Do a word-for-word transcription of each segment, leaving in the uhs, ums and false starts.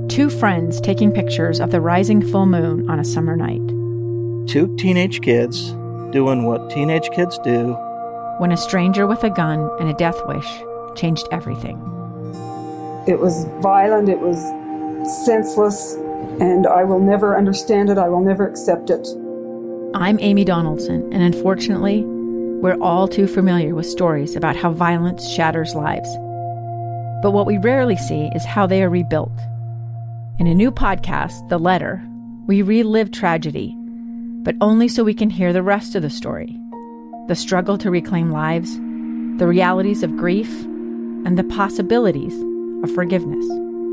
Two friends taking pictures of the rising full moon on a summer night. Two teenage kids doing what teenage kids do. When a stranger with a gun and a death wish changed everything. It was violent, it was senseless, and I will never understand it, I will never accept it. I'm Amy Donaldson, and unfortunately, we're all too familiar with stories about how violence shatters lives. But what we rarely see is how they are rebuilt. In a new podcast, The Letter, we relive tragedy, but only so we can hear the rest of the story. The struggle to reclaim lives, the realities of grief, and the possibilities of forgiveness.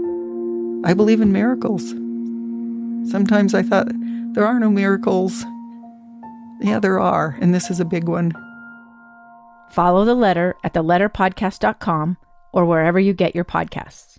I believe in miracles. Sometimes I thought, there are no miracles. Yeah, there are, and this is a big one. Follow The Letter at the letter podcast dot com or wherever you get your podcasts.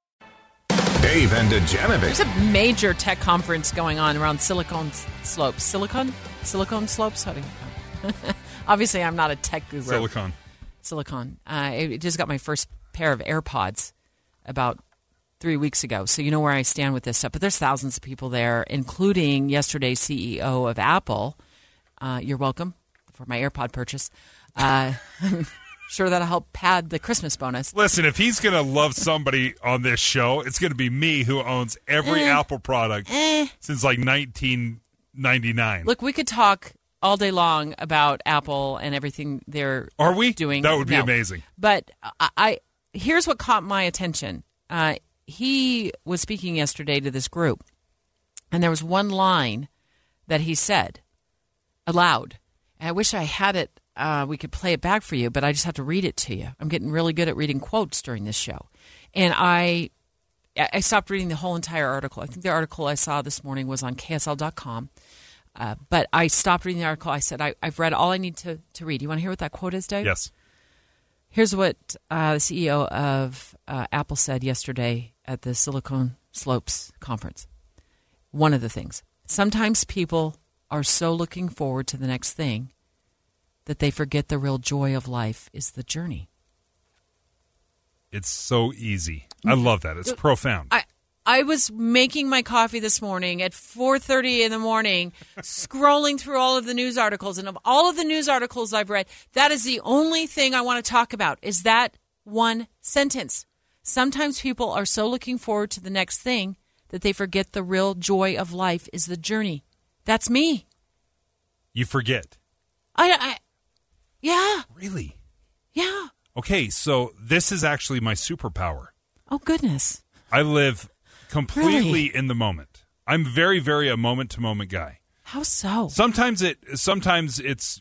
Dave and Degenevieve. There's a major tech conference going on around Silicon Slopes. Silicon? Silicon Slopes? How do you Obviously, I'm not a tech guru. Silicon. Silicon. Uh, I just got my first pair of AirPods about three weeks ago, so you know where I stand with this stuff. But there's thousands of people there, including yesterday's C E O of Apple. Uh, you're welcome for my AirPod purchase. Uh, sure that'll help pad the Christmas bonus. Listen, if he's going to love somebody on this show, it's going to be me, who owns every eh, Apple product eh. since like nineteen ninety-nine. Look, we could talk all day long about Apple and everything they're Are we? doing. That would be no. amazing. But I, I here's what caught my attention. Uh, he was speaking yesterday to this group, and there was one line that he said aloud. And I wish I had it. Uh, we could play it back for you, but I just have to read it to you. I'm getting really good at reading quotes during this show. And I I stopped reading the whole entire article. I think the article I saw this morning was on K S L dot com. Uh, but I stopped reading the article. I said, I, I've read all I need to, to read. You want to hear what that quote is, Dave? Yes. Here's what uh, the C E O of uh, Apple said yesterday at the Silicon Slopes conference. One of the things. Sometimes people are so looking forward to the next thing that they forget the real joy of life is the journey. It's so easy. I love that. It's profound. I, I was making my coffee this morning at four thirty in the morning, scrolling through all of the news articles. And of all of the news articles I've read, that is the only thing I want to talk about, is that one sentence. Sometimes people are so looking forward to the next thing that they forget the real joy of life is the journey. That's me. You forget. I, I yeah. Really? Yeah. Okay, so this is actually my superpower. Oh, goodness. I live completely Really? in the moment. I'm very, very a moment-to-moment guy. How so? Sometimes it, sometimes it's,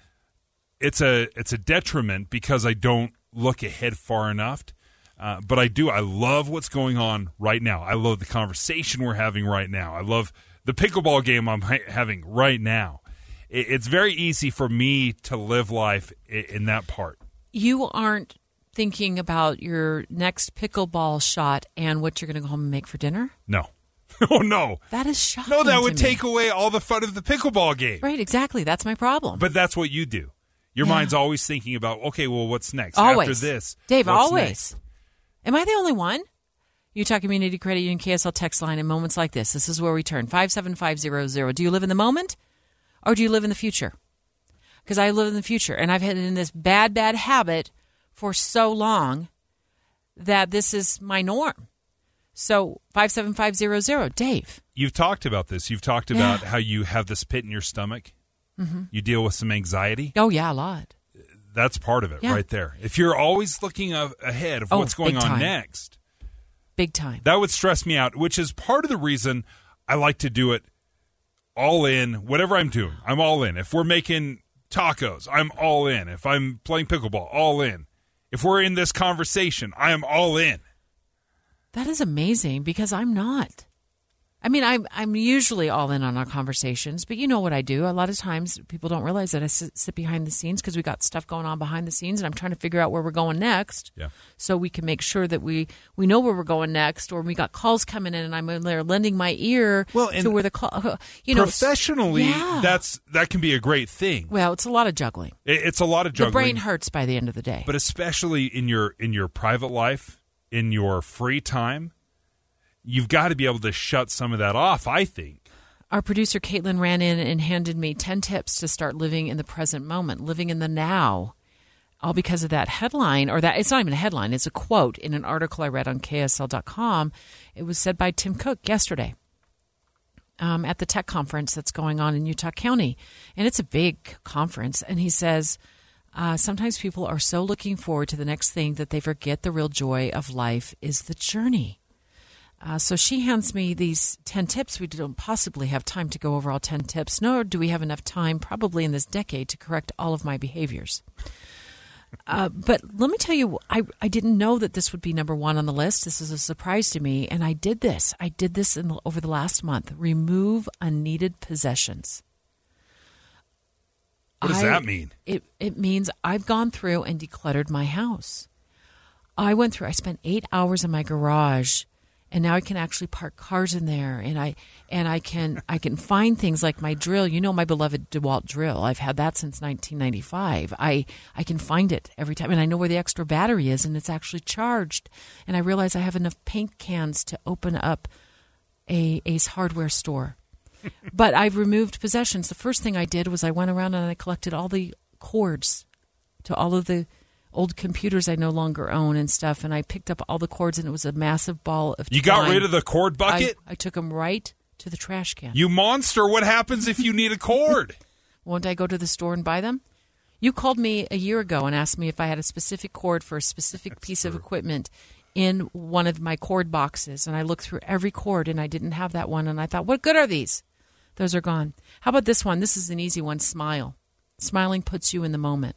it's a, it's a detriment because I don't look ahead far enough. Uh, but I do. I love what's going on right now. I love the conversation we're having right now. I love the pickleball game I'm ha- having right now. It, it's very easy for me to live life in, in that part. You aren't thinking about your next pickleball shot and what you're going to go home and make for dinner? No. Oh, no. That is shocking. No, that to would me. take away all the fun of the pickleball game. Right, exactly. That's my problem. But that's what you do. Your Yeah. mind's always thinking about, okay, well, what's next? Always. After this, Dave, what's always. next? Am I the only one? Utah Community Credit Union K S L text line in moments like this. This is where we turn. five seven five zero zero. Do you live in the moment or do you live in the future? Because I live in the future, and I've had in this bad, bad habit for so long that this is my norm. So five seven five zero zero. Dave. You've talked about this. You've talked Yeah. about how you have this pit in your stomach. Mm-hmm. You deal with some anxiety. Oh, yeah, a lot. That's part of it Yeah. right there. If you're always looking a- ahead of Oh, what's going big on time. next, Big time. that would stress me out, which is part of the reason I like to do it all in. Whatever I'm doing, I'm all in. If we're making tacos, I'm all in. If I'm playing pickleball, all in. If we're in this conversation, I am all in. That is amazing because I'm not. I mean, I'm I'm usually all in on our conversations, but you know what I do. A lot of times people don't realize that I sit, sit behind the scenes because we got stuff going on behind the scenes, and I'm trying to figure out where we're going next. Yeah. So we can make sure that we, we know where we're going next, or we got calls coming in, and I'm in there lending my ear Well, and to where the call. You know, professionally, yeah. that's that can be a great thing. Well, it's a lot of juggling. It, it's a lot of juggling. The brain hurts by the end of the day. But especially in your in your private life, in your free time, you've got to be able to shut some of that off, I think. Our producer, Caitlin, ran in and handed me ten tips to start living in the present moment, living in the now, all because of that headline, or that it's not even a headline, it's a quote in an article I read on K S L dot com. It was said by Tim Cook yesterday um, at the tech conference that's going on in Utah County. And it's a big conference. And he says, uh, sometimes people are so looking forward to the next thing that they forget the real joy of life is the journey. Uh, so she hands me these ten tips. We don't possibly have time to go over all ten tips, nor do we have enough time probably in this decade to correct all of my behaviors. Uh, but let me tell you, I, I didn't know that this would be number one on the list. This is a surprise to me, and I did this. I did this in the, over the last month. Remove unneeded possessions. What does I, that mean? It, it means I've gone through and decluttered my house. I went through, I spent eight hours in my garage. And now I can actually park cars in there, and I and I can I can find things like my drill. You know, my beloved DeWalt drill. I've had that since nineteen ninety-five. I I can find it every time, and I know where the extra battery is, and it's actually charged. And I realize I have enough paint cans to open up a Ace Hardware store. But I've removed possessions. The first thing I did was I went around and I collected all the cords to all of the old computers I no longer own and stuff, and I picked up all the cords, and it was a massive ball of You twine. got rid of the cord bucket? I, I took them right to the trash can. You monster, what happens if you need a cord? Won't I go to the store and buy them? You called me a year ago and asked me if I had a specific cord for a specific That's piece true. of equipment in one of my cord boxes, and I looked through every cord, and I didn't have that one, and I thought, what good are these? Those are gone. How about this one? This is an easy one, smile. Smiling puts you in the moment.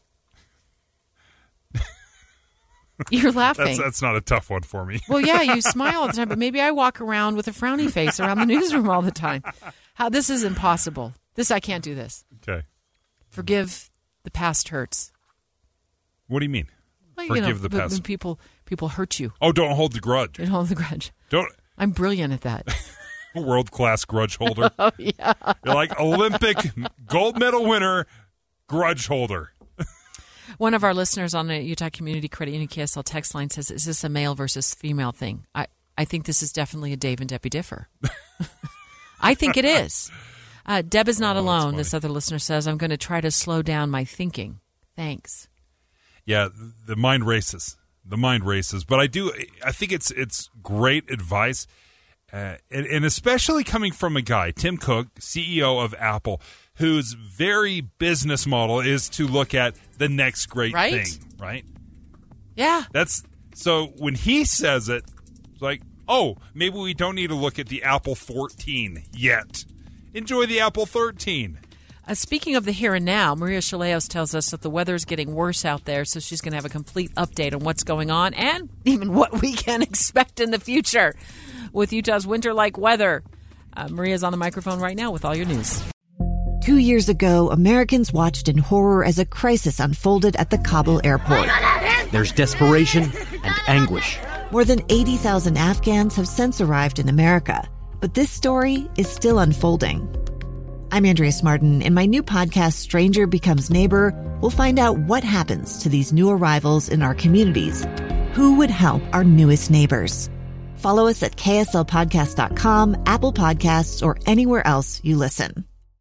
You're laughing. That's, that's not a tough one for me. Well, yeah, you smile all the time, but maybe I walk around with a frowny face around the newsroom all the time. How this is impossible. This I can't do this. Okay. Forgive the past hurts. What do you mean? Well, Forgive you know, the past. When people people hurt you. Oh, don't hold the grudge. Don't hold the grudge. Don't. I'm brilliant at that. World class grudge holder. Oh yeah. You're like Olympic gold medal winner, grudge holder. One of our listeners on the Utah Community Credit Union K S L text line says, is this a male versus female thing? I, I think this is definitely a Dave and Debbie differ. I think it is. Uh, Deb is not oh, alone, this other listener says. I'm going to try to slow down my thinking. Thanks. Yeah, the mind races. The mind races. But I do, I think it's it's great advice. Uh, and, and especially coming from a guy, Tim Cook, C E O of Apple, whose very business model is to look at the next great right? thing, right? Yeah. That's so when he says it, it's like, oh, maybe we don't need to look at the Apple fourteen yet. Enjoy the Apple thirteen. Uh, speaking of the here and now, Maria Chaleos tells us that the weather is getting worse out there, so she's going to have a complete update on what's going on and even what we can expect in the future with Utah's winter-like weather. Uh, Maria's on the microphone right now with all your news. Two years ago, Americans watched in horror as a crisis unfolded at the Kabul airport. There's desperation and anguish. More than eighty thousand Afghans have since arrived in America, but this story is still unfolding. I'm Andrea Smartin. In my new podcast, Stranger Becomes Neighbor, we'll find out what happens to these new arrivals in our communities. Who would help our newest neighbors? Follow us at K S L podcast dot com, Apple Podcasts, or anywhere else you listen.